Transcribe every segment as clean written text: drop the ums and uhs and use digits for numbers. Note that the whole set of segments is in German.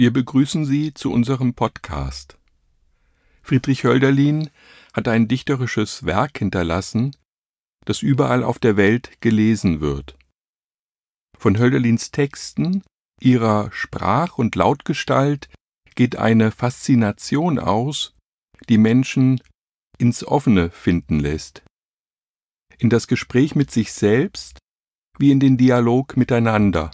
Wir begrüßen Sie zu unserem Podcast. Friedrich Hölderlin hat ein dichterisches Werk hinterlassen, das überall auf der Welt gelesen wird. Von Hölderlins Texten, ihrer Sprach- und Lautgestalt geht eine Faszination aus, die Menschen ins Offene finden lässt. In das Gespräch mit sich selbst wie in den Dialog miteinander.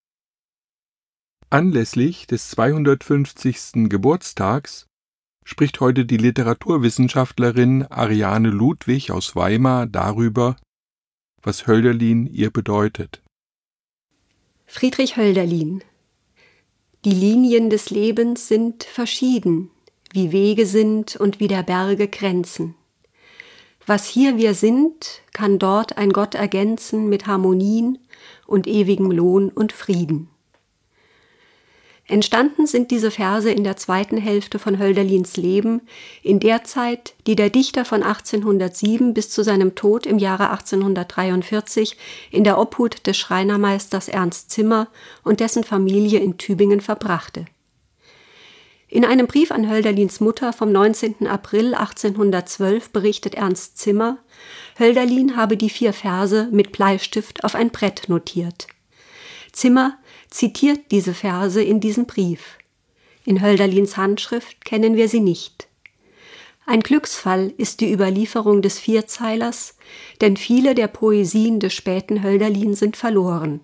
Anlässlich des 250. Geburtstags spricht heute die Literaturwissenschaftlerin Ariane Ludwig aus Weimar darüber, was Hölderlin ihr bedeutet. Friedrich Hölderlin. Die Linien des Lebens sind verschieden, wie Wege sind und wie der Berge Grenzen. Was hier wir sind, kann dort ein Gott ergänzen mit Harmonien und ewigem Lohn und Frieden. Entstanden sind diese Verse in der zweiten Hälfte von Hölderlins Leben, in der Zeit, die der Dichter von 1807 bis zu seinem Tod im Jahre 1843 in der Obhut des Schreinermeisters Ernst Zimmer und dessen Familie in Tübingen verbrachte. In einem Brief an Hölderlins Mutter vom 19. April 1812 berichtet Ernst Zimmer, Hölderlin habe die 4 Verse mit Bleistift auf ein Brett notiert. Zimmer zitiert diese Verse in diesem Brief. In Hölderlins Handschrift kennen wir sie nicht. Ein Glücksfall ist die Überlieferung des Vierzeilers, denn viele der Poesien des späten Hölderlin sind verloren.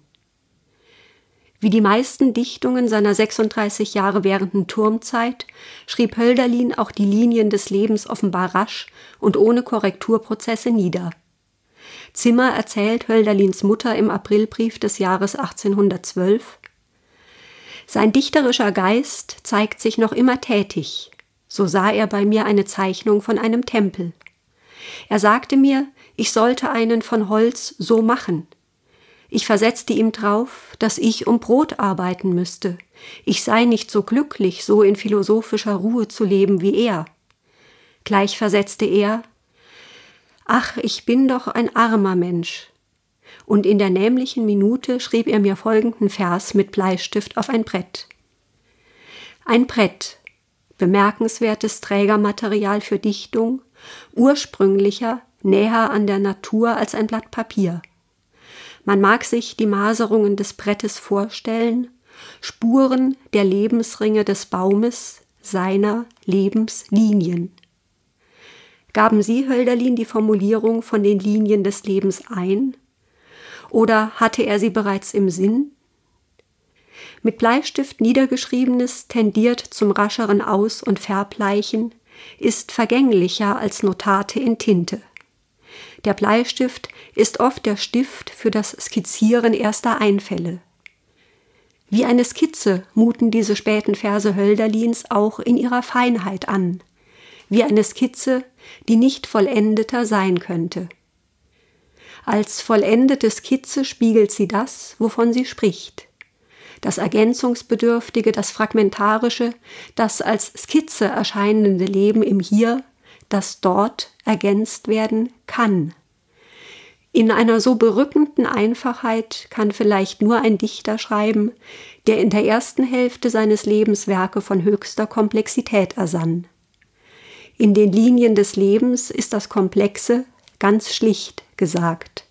Wie die meisten Dichtungen seiner 36 Jahre währenden Turmzeit schrieb Hölderlin auch die Linien des Lebens offenbar rasch und ohne Korrekturprozesse nieder. Zimmer erzählt Hölderlins Mutter im Aprilbrief des Jahres 1812: Sein dichterischer Geist zeigt sich noch immer tätig. So sah er bei mir eine Zeichnung von einem Tempel. Er sagte mir, ich sollte einen von Holz so machen. Ich versetzte ihm drauf, dass ich um Brot arbeiten müsste. Ich sei nicht so glücklich, so in philosophischer Ruhe zu leben wie er. Gleich versetzte er: Ach, ich bin doch ein armer Mensch. Und in der nämlichen Minute schrieb er mir folgenden Vers mit Bleistift auf ein Brett. Ein Brett, bemerkenswertes Trägermaterial für Dichtung, ursprünglicher, näher an der Natur als ein Blatt Papier. Man mag sich die Maserungen des Brettes vorstellen, Spuren der Lebensringe des Baumes, seiner Lebenslinien. Gaben Sie Hölderlin die Formulierung von den Linien des Lebens ein? Oder hatte er sie bereits im Sinn? Mit Bleistift niedergeschriebenes tendiert zum rascheren Aus- und Verbleichen, ist vergänglicher als Notate in Tinte. Der Bleistift ist oft der Stift für das Skizzieren erster Einfälle. Wie eine Skizze muten diese späten Verse Hölderlins auch in ihrer Feinheit an, wie eine Skizze, die nicht vollendeter sein könnte. Als vollendete Skizze spiegelt sie das, wovon sie spricht. Das Ergänzungsbedürftige, das Fragmentarische, das als Skizze erscheinende Leben im Hier, das dort ergänzt werden kann. In einer so berückenden Einfachheit kann vielleicht nur ein Dichter schreiben, der in der ersten Hälfte seines Lebens Werke von höchster Komplexität ersann. In den Linien des Lebens ist das Komplexe ganz schlicht gesagt.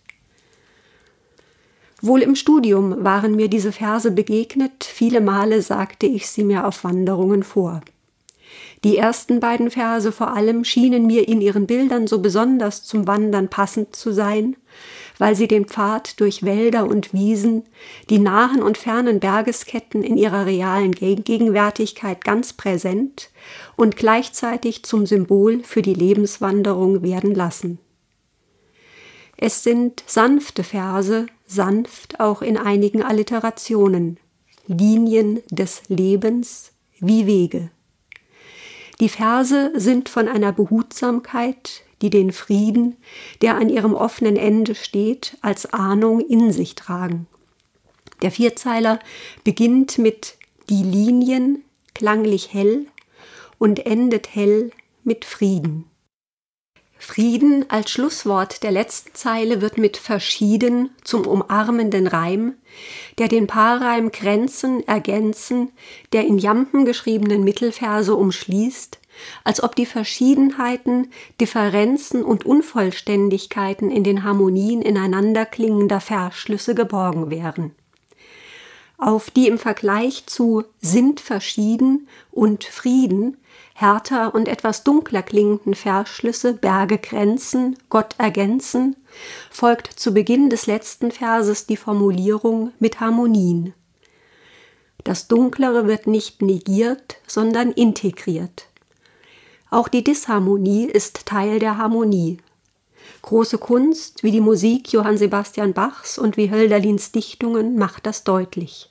Wohl im Studium waren mir diese Verse begegnet, viele Male sagte ich sie mir auf Wanderungen vor. Die ersten beiden Verse vor allem schienen mir in ihren Bildern so besonders zum Wandern passend zu sein, weil sie den Pfad durch Wälder und Wiesen, die nahen und fernen Bergesketten in ihrer realen Gegenwärtigkeit ganz präsent und gleichzeitig zum Symbol für die Lebenswanderung werden lassen. Es sind sanfte Verse, sanft auch in einigen Alliterationen, Linien des Lebens wie Wege. Die Verse sind von einer Behutsamkeit, die den Frieden, der an ihrem offenen Ende steht, als Ahnung in sich tragen. Der Vierzeiler beginnt mit die Linien, klanglich hell, und endet hell mit Frieden. Frieden als Schlusswort der letzten Zeile wird mit verschieden zum umarmenden Reim, der den Paarreim Kränzen, Ergänzen der in Jampen geschriebenen Mittelverse umschließt, als ob die Verschiedenheiten, Differenzen und Unvollständigkeiten in den Harmonien ineinanderklingender Versschlüsse geborgen wären. Auf die im Vergleich zu sind verschieden und Frieden härter und etwas dunkler klingenden Versschlüsse Berge kränzen, Gott ergänzen, folgt zu Beginn des letzten Verses die Formulierung mit Harmonien. Das Dunklere wird nicht negiert, sondern integriert. Auch die Disharmonie ist Teil der Harmonie. Große Kunst, wie die Musik Johann Sebastian Bachs und wie Hölderlins Dichtungen, macht das deutlich.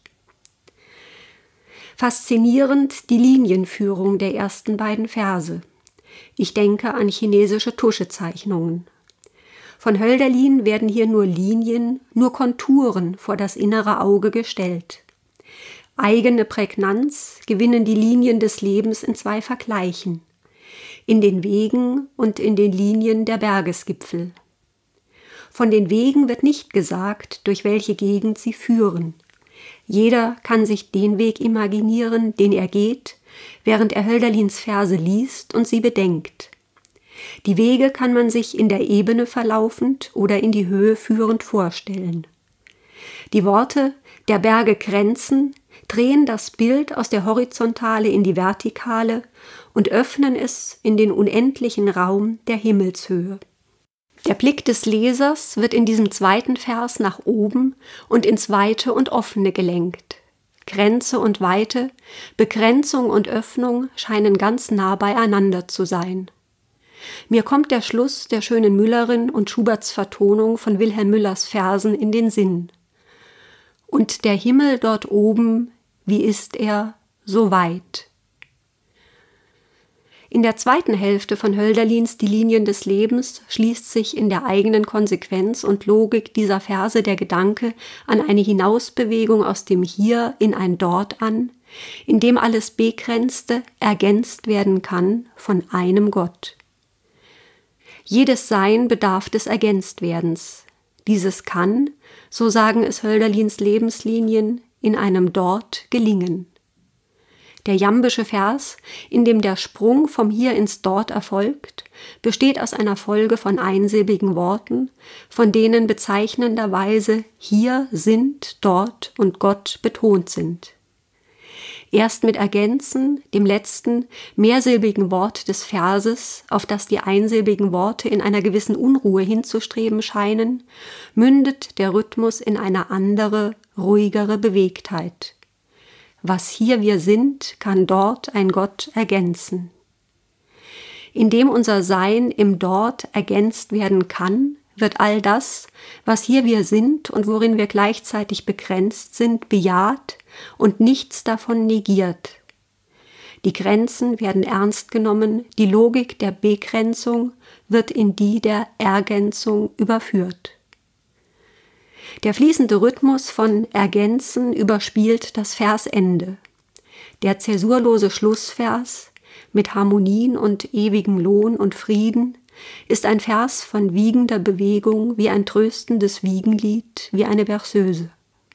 Faszinierend die Linienführung der ersten beiden Verse. Ich denke an chinesische Tuschezeichnungen. Von Hölderlin werden hier nur Linien, nur Konturen vor das innere Auge gestellt. Eigene Prägnanz gewinnen die Linien des Lebens in zwei Vergleichen: in den Wegen und in den Linien der Bergesgipfel. Von den Wegen wird nicht gesagt, durch welche Gegend sie führen. Jeder kann sich den Weg imaginieren, den er geht, während er Hölderlins Verse liest und sie bedenkt. Die Wege kann man sich in der Ebene verlaufend oder in die Höhe führend vorstellen. Die Worte der Berge kränzen drehen das Bild aus der Horizontale in die Vertikale und öffnen es in den unendlichen Raum der Himmelshöhe. Der Blick des Lesers wird in diesem zweiten Vers nach oben und ins Weite und Offene gelenkt. Grenze und Weite, Begrenzung und Öffnung scheinen ganz nah beieinander zu sein. Mir kommt der Schluss der schönen Müllerin und Schuberts Vertonung von Wilhelm Müllers Versen in den Sinn. Und der Himmel dort oben, wie ist er, so weit? In der zweiten Hälfte von Hölderlins Die Linien des Lebens schließt sich in der eigenen Konsequenz und Logik dieser Verse der Gedanke an eine Hinausbewegung aus dem Hier in ein Dort an, in dem alles Begrenzte ergänzt werden kann von einem Gott. Jedes Sein bedarf des Ergänztwerdens. Dieses kann, so sagen es Hölderlins Lebenslinien, in einem Dort gelingen. Der jambische Vers, in dem der Sprung vom Hier ins Dort erfolgt, besteht aus einer Folge von einsilbigen Worten, von denen bezeichnenderweise hier, sind, dort und Gott betont sind. Erst mit Ergänzen, dem letzten, mehrsilbigen Wort des Verses, auf das die einsilbigen Worte in einer gewissen Unruhe hinzustreben scheinen, mündet der Rhythmus in eine andere, ruhigere Bewegtheit. Was hier wir sind, kann dort ein Gott ergänzen. Indem unser Sein im Dort ergänzt werden kann, wird all das, was hier wir sind und worin wir gleichzeitig begrenzt sind, bejaht und nichts davon negiert. Die Grenzen werden ernst genommen, die Logik der Begrenzung wird in die der Ergänzung überführt. Der fließende Rhythmus von Ergänzen überspielt das Versende. Der zäsurlose Schlussvers mit Harmonien und ewigem Lohn und Frieden ist ein Vers von wiegender Bewegung wie ein tröstendes Wiegenlied, wie eine Berceuse.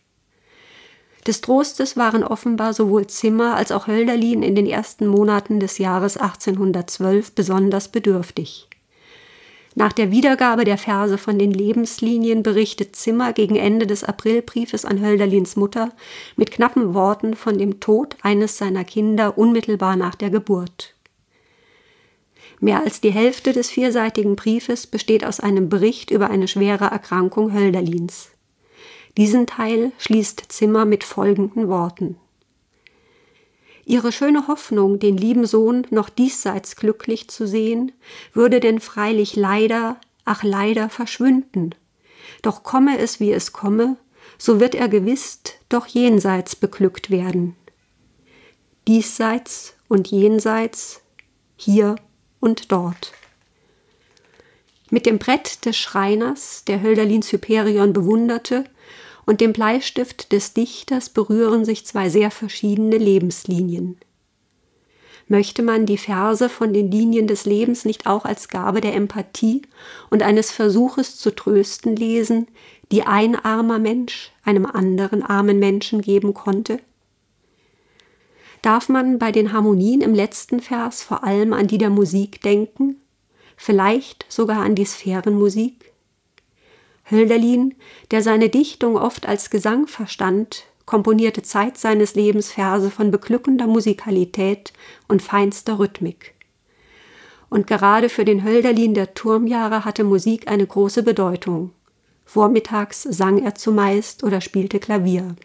Des Trostes waren offenbar sowohl Zimmer als auch Hölderlin in den ersten Monaten des Jahres 1812 besonders bedürftig. Nach der Wiedergabe der Verse von den Lebenslinien berichtet Zimmer gegen Ende des Aprilbriefes an Hölderlins Mutter mit knappen Worten von dem Tod eines seiner Kinder unmittelbar nach der Geburt. Mehr als die Hälfte des vierseitigen Briefes besteht aus einem Bericht über eine schwere Erkrankung Hölderlins. Diesen Teil schließt Zimmer mit folgenden Worten: Ihre schöne Hoffnung, den lieben Sohn noch diesseits glücklich zu sehen, würde denn freilich leider, ach leider verschwinden. Doch komme es, wie es komme, so wird er gewiss doch jenseits beglückt werden. Diesseits und jenseits, hier und dort. Mit dem Brett des Schreiners, der Hölderlins Hyperion bewunderte, und dem Bleistift des Dichters berühren sich zwei sehr verschiedene Lebenslinien. Möchte man die Verse von den Linien des Lebens nicht auch als Gabe der Empathie und eines Versuches zu trösten lesen, die ein armer Mensch einem anderen armen Menschen geben konnte? Darf man bei den Harmonien im letzten Vers vor allem an die der Musik denken, vielleicht sogar an die Sphärenmusik? Hölderlin, der seine Dichtung oft als Gesang verstand, komponierte Zeit seines Lebens Verse von beglückender Musikalität und feinster Rhythmik. Und gerade für den Hölderlin der Turmjahre hatte Musik eine große Bedeutung. Vormittags sang er zumeist oder spielte Klavier.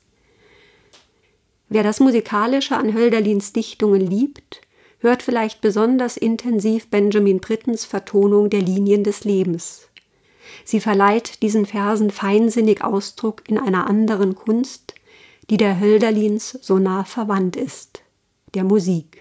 Wer das Musikalische an Hölderlins Dichtungen liebt, hört vielleicht besonders intensiv Benjamin Brittens Vertonung der Linien des Lebens. Sie verleiht diesen Versen feinsinnig Ausdruck in einer anderen Kunst, die der Hölderlins so nah verwandt ist, der Musik.